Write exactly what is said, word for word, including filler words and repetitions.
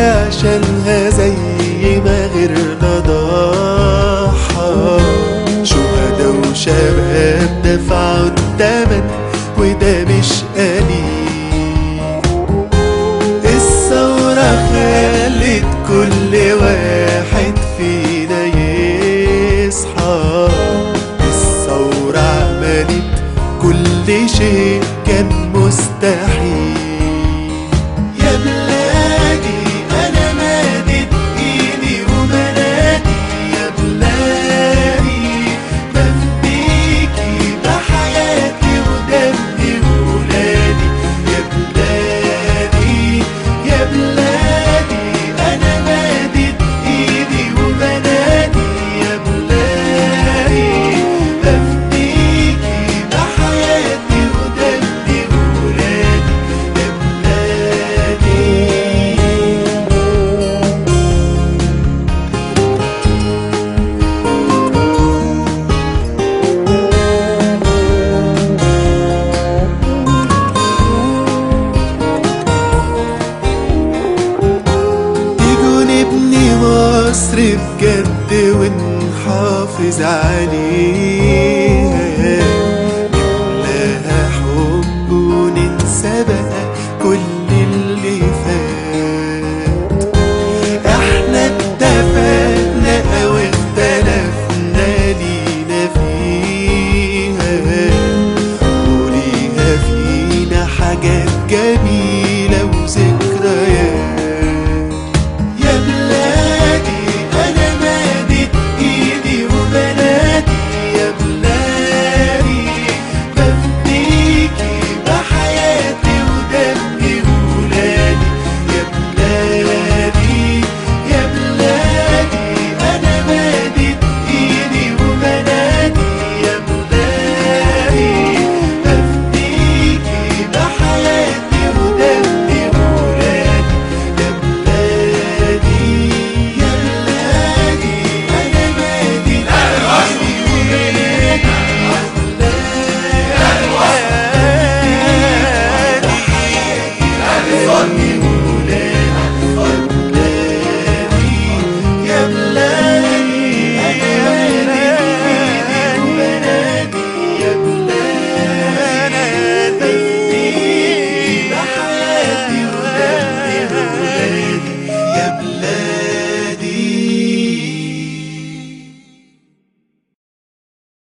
عشانها زي ما غيرنا ضحى. شهدا وشباب دفعوا التمن وده مش قليل. الثورة خلت كل واحد فينا يصحى. الثورة عملت كل شيء كان مستحيل. يا بلادي أنا مادد إيدي وبنادي يا بلادي، بفديكي بحياتي ودمي وولادي. يا بلادي يا بلادي أنا مادد إيدي وبنادي يا بلادي، بفديكي بحياتي ودمي وولادي. يا بلادي تيجوا نبني مصر بجد ونحافظ عليها، نملاها حب وننسى بقى كل اللي فات. احنا اتفقنا او اختلفنا لينا فيها، وليها فينا حاجات جميلة